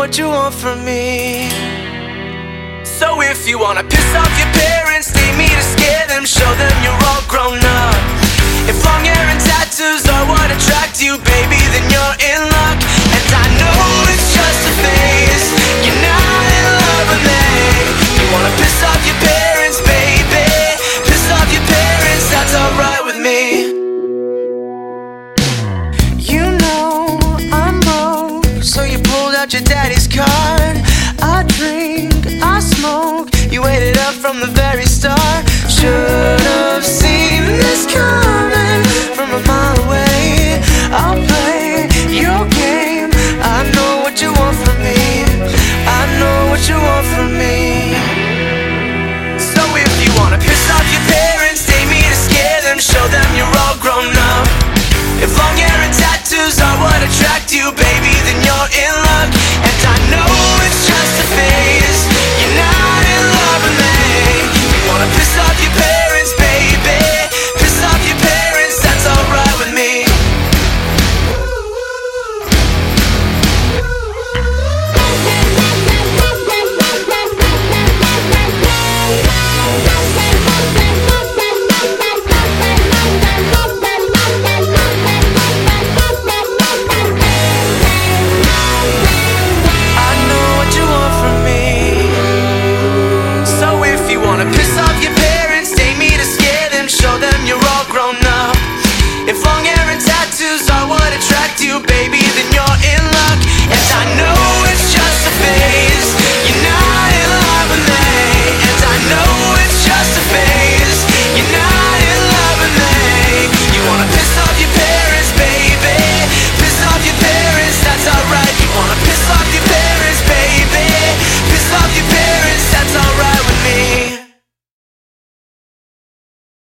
what you want from me. So if you wanna piss off your parents, need me to scare them, show them you're all grown up. If long hair and tattoos are what attract you, baby, then you're in luck. And I know it's just a phase, you're not in love with me. You wanna piss off your parents, baby, piss off your parents, that's alright with me. You know I'm broke, so you pulled out your daddy's card. I drink, I smoke, you ate it up from the very start. Should've seen this coming from a mile away. I'll play your game, I know what you want from me, I know what you want from me. So if you wanna piss off your parents, date me to scare them, show them you're all grown up. If long hair and tattoos are what attract you, baby, then you're in luck. And I know it's just a phase, you're not in love with me. You wanna piss off your parents, baby, piss off your parents, that's alright with me. Piss off your parents, take me to scare them, show them you're all grown up. If long hair and